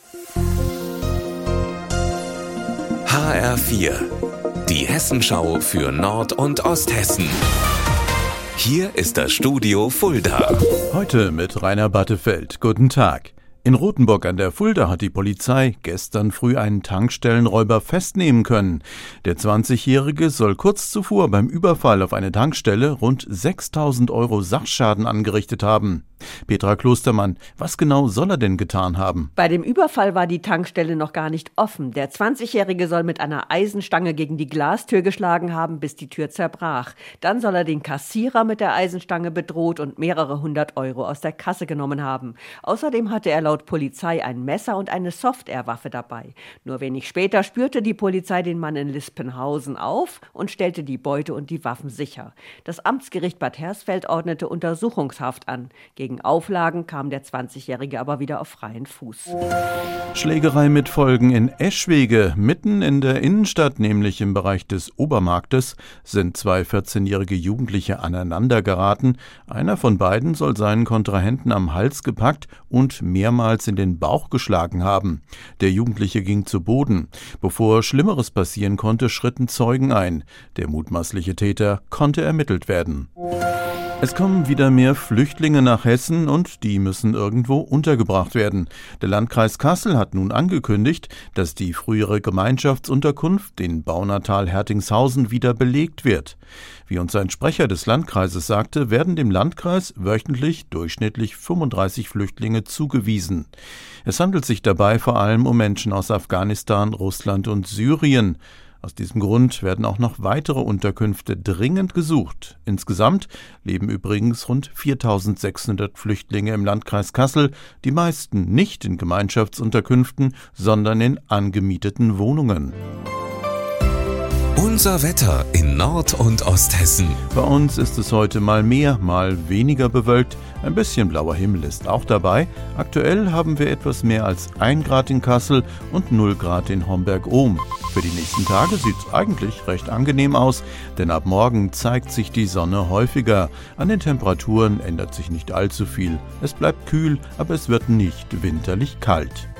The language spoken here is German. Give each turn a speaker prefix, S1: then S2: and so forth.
S1: HR4, die Hessenschau für Nord- und Osthessen. Hier ist das Studio Fulda.
S2: Heute mit Rainer Battefeld. Guten Tag. In Rothenburg an der Fulda hat die Polizei gestern früh einen Tankstellenräuber festnehmen können. Der 20-Jährige soll kurz zuvor beim Überfall auf eine Tankstelle rund 6.000 € Sachschaden angerichtet haben. Petra Klostermann, was genau soll er denn getan haben?
S3: Bei dem Überfall war die Tankstelle noch gar nicht offen. Der 20-Jährige soll mit einer Eisenstange gegen die Glastür geschlagen haben, bis die Tür zerbrach. Dann soll er den Kassierer mit der Eisenstange bedroht und mehrere 100 € aus der Kasse genommen haben. Außerdem hatte er laut Polizei ein Messer und eine Software-Waffe dabei. Nur wenig später spürte die Polizei den Mann in Lispenhausen auf und stellte die Beute und die Waffen sicher. Das Amtsgericht Bad Hersfeld ordnete Untersuchungshaft an. Gegen Auflagen kam der 20-Jährige aber wieder auf freien Fuß.
S2: Schlägerei mit Folgen in Eschwege. Mitten in der Innenstadt, nämlich im Bereich des Obermarktes, sind zwei 14-jährige Jugendliche aneinander geraten. Einer von beiden soll seinen Kontrahenten am Hals gepackt und mehrmals in den Bauch geschlagen haben. Der Jugendliche ging zu Boden. Bevor Schlimmeres passieren konnte, schritten Zeugen ein. Der mutmaßliche Täter konnte ermittelt werden. Es kommen wieder mehr Flüchtlinge nach Hessen und die müssen irgendwo untergebracht werden. Der Landkreis Kassel hat nun angekündigt, dass die frühere Gemeinschaftsunterkunft in Baunatal-Hertingshausen wieder belegt wird. Wie uns ein Sprecher des Landkreises sagte, werden dem Landkreis wöchentlich durchschnittlich 35 Flüchtlinge zugewiesen. Es handelt sich dabei vor allem um Menschen aus Afghanistan, Russland und Syrien. Aus diesem Grund werden auch noch weitere Unterkünfte dringend gesucht. Insgesamt leben übrigens rund 4.600 Flüchtlinge im Landkreis Kassel, die meisten nicht in Gemeinschaftsunterkünften, sondern in angemieteten Wohnungen.
S1: Unser Wetter in Nord- und Osthessen.
S2: Bei uns ist es heute mal mehr, mal weniger bewölkt. Ein bisschen blauer Himmel ist auch dabei. Aktuell haben wir etwas mehr als 1 Grad in Kassel und 0 Grad in Homberg-Ohm. Für die nächsten Tage sieht es eigentlich recht angenehm aus, denn ab morgen zeigt sich die Sonne häufiger. An den Temperaturen ändert sich nicht allzu viel. Es bleibt kühl, aber es wird nicht winterlich kalt.